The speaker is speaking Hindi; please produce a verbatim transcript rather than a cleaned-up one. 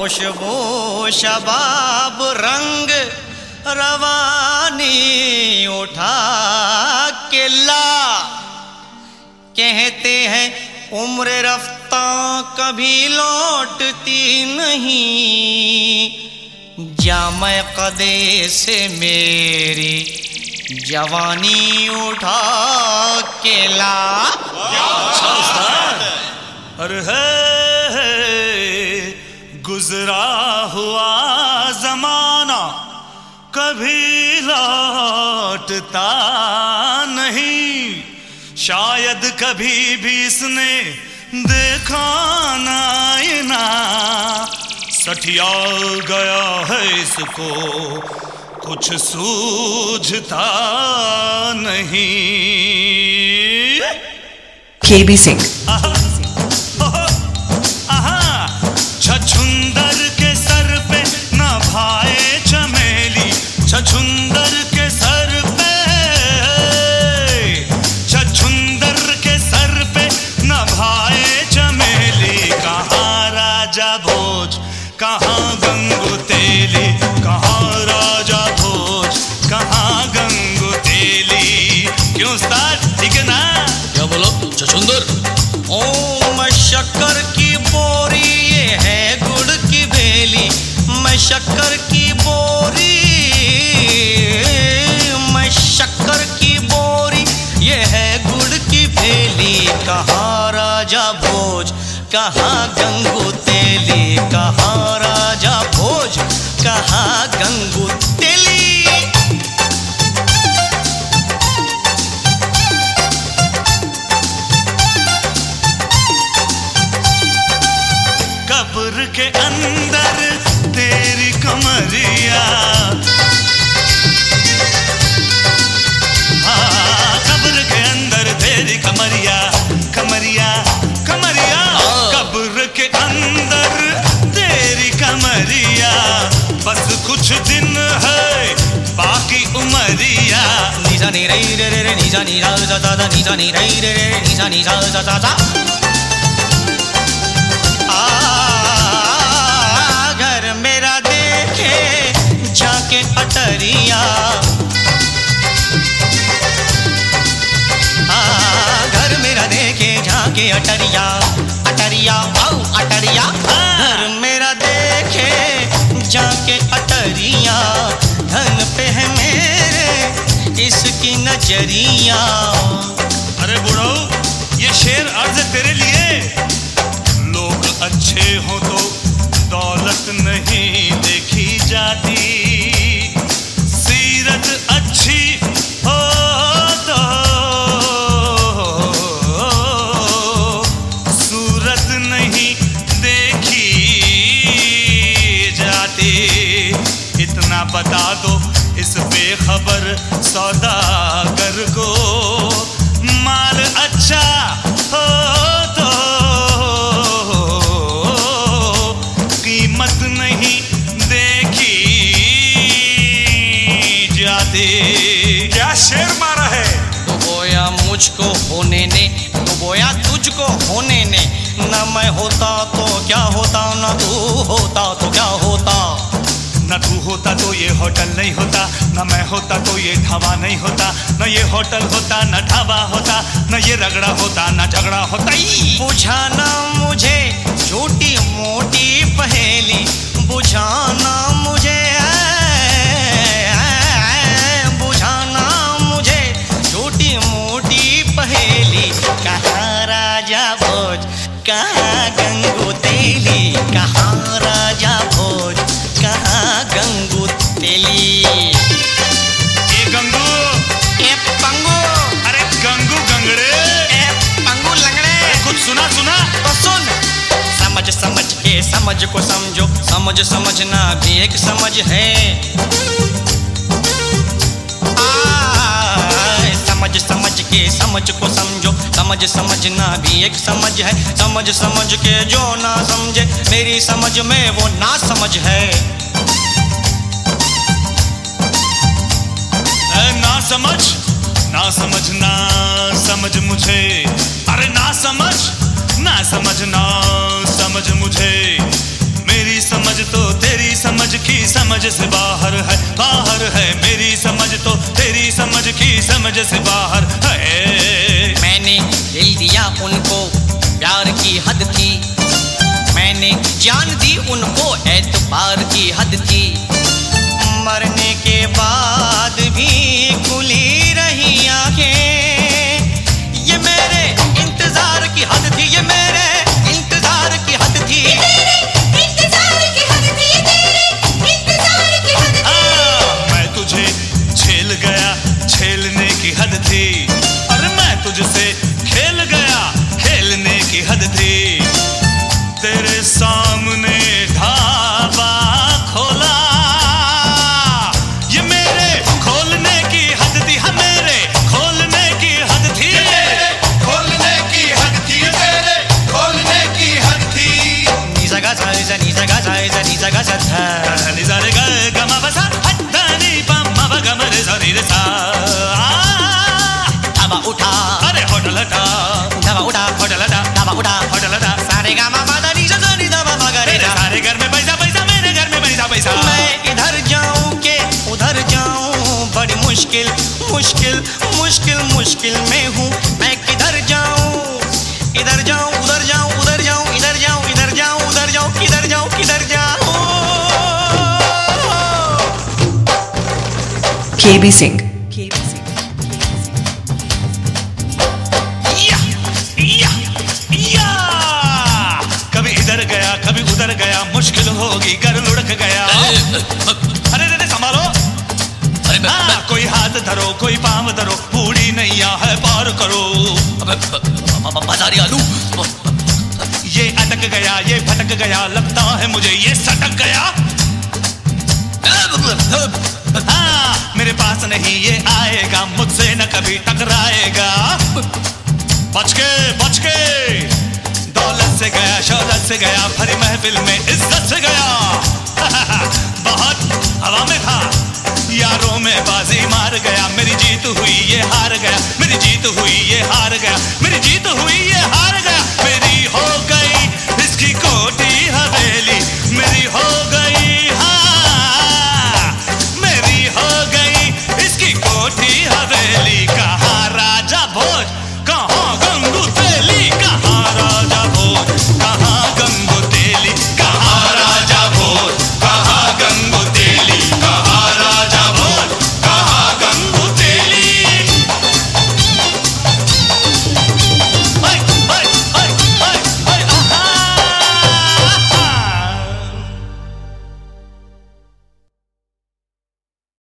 खुशबू शबाब रंग रवानी उठा के ला। कहते हैं उम्र रफ्ता कभी लौटती नहीं, जामे कदे से मेरी जवानी उठा के ला। अरे है गुजरा हुआ जमाना कभी लौटता नहीं, शायद कभी भी इसने देखा ना ये ना, सठिया गया है इसको कुछ सूझता नहीं। केबी सिंह। छछुंदर के सर पे न भाए चमेली, छछुंदर के सर पे, छछुंदर के सर पे न भाए चमेली। कहाँ राजा भोज कहाँ गंगू तेली, कहाँ राजा भोज कहाँ गंगू तेली। क्यों उस्ताद ठीक है ना? क्या बोलो छछुंदर? ओ मैं शक्कर की बोरी ये है गुड़ की बेली, मैं शक्कर की बोरी, मैं शक्कर की बोरी ये है गुड़ की बेली। कहाँ राजा भोज कहाँ गंगू तेली, कहाँ राजा भोज कहाँ गंगू तेली। कब्र के अंदर तेरी कमरिया, हाँ कब्र के अंदर तेरी कमरिया, कमरिया कमरिया। कब्र के अंदर तेरी कमरिया, बस कुछ दिन है बाकी उमरिया। निजा नी रे रे रे निजा नी रा जा जा जा, निजा नी रे रे रे निजा नी जा जा जा जा। घर मेरा देखे झांके अटरिया, घर मेरा देखे झांके अटरिया, अटरिया आओ अटरिया। घर मेरा देखे झांके अटरिया, धन पे है मेरे इसकी नजरिया। अरे बुढ़ऊ ये शेर अर्ज तेरे लिए। लोग अच्छे हो तो दौलत नहीं देखी जाती, सीरत अच्छी हो तो सूरत नहीं देखी जाती। इतना बता दो इस बेखबर सौदागर को, माल अच्छा हो तो कीमत नहीं देखी जाती। क्या शेर मारा है? तो बोया मुझको होने ने, तो बोया तुझको होने ने, न मैं होता तो क्या होता, न तू होता तो क्या होता। न तू होता तो ये होटल नहीं होता, न मैं होता तो ये ढाबा नहीं होता, न ये होटल होता न ढाबा होता, न ये रगड़ा होता न झगड़ा होता। बुझाना मुझे छोटी मोटी पहेली, बुझाना मुझे, बुझाना मुझे छोटी मोटी पहेली। कहाँ राजा भोज कहाँ गंगू तेली, कहाँ राजा भोज कहाँ गंगू तेली। ए गंगू, ए पंगू, अरे गंगू गंगड़े, ए पंगू लंगड़े। अरे कुछ सुना सुना तो सुन। समझ समझ के समझ को समझो, समझ समझना भी एक समझ है। आ, समझ समझ के समझ को समझो, समझ समझना भी एक समझ है। समझ समझ के जो ना समझे मेरी समझ में वो ना समझ है। ना समझ ना समझना समझ मुझे, अरे ना समझ ना समझना समझ मुझे। मेरी समझ से बाहर है, बाहर है मेरी समझ तो तेरी समझ की समझ से बाहर है। मैंने दिल दिया उनको, प्यार की हद थी, मैंने जान दी उनको, एतबार की हद थी। मरने के बाद भी खुली रही आंखें, ये मेरे इंतजार की हद थी, ये मेरे इंतजार की हद थी। मैं तुझे झेल गया, झेलने की हद थी, और मैं तुझसे खेल गया, खेलने की हद थी। तेरे सामने ढाबा खोला, ये मेरे खोलने की हद थी, हाँ मेरे खोलने की हद थी, खोलने की हद थी, मेरे खोलने की हद थी। निजा गा सा सा निजा गा सा सा निजा गा सा सा निजा रे गा गा मा बा सा हट्टा नी पा मा बा गा मा रे सा रे सा। ढाबा उठा, अरे होटल हटा, ढाबा उठा, होटल हटा, ढाबा उठा, होटल हटा। सारे गा मा पा दा नी सा सा नी दा पा मा गा रे तेरे सा। सारे घर में पैसा पैसा, मेरे घर में पैसा पैसा। मैं इधर जाऊं के उधर जाऊं, बड़ी मुश्किल मुश्किल मुश्किल मुश्किल में हूँ। मैं किधर जाऊं, इधर जाऊं उधर जाऊं, उधर जाऊं इधर जाऊं, इधर जाऊं उधर जाऊं, किधर जाऊं किधर जाऊं। के बी सिंह। या, या, या। कभी इधर गया कभी उधर गया, मुश्किल होगी घर लुढ़क गया। अरे रे रे संभालो, अरे मैं- हाँ, कोई हाथ धरो कोई पाँव धरो, बूढ़ी नैया है पार करो। बाजारी आलू। ये अटक गया ये भटक गया, लगता है मुझे ये सटक गया। हाँ, मेरे पास नहीं ये आएगा, मुझसे न कभी टकराएगा। बच के बच के, दौलत से गया शौलत से गया, भरी महफिल में इज्जत से गया। बहुत हवा में था, यारों में बाजी मार गया। मेरी जीत हुई ये हार गया, मेरी जीत हुई ये हार गया, मेरी जीत हुई ये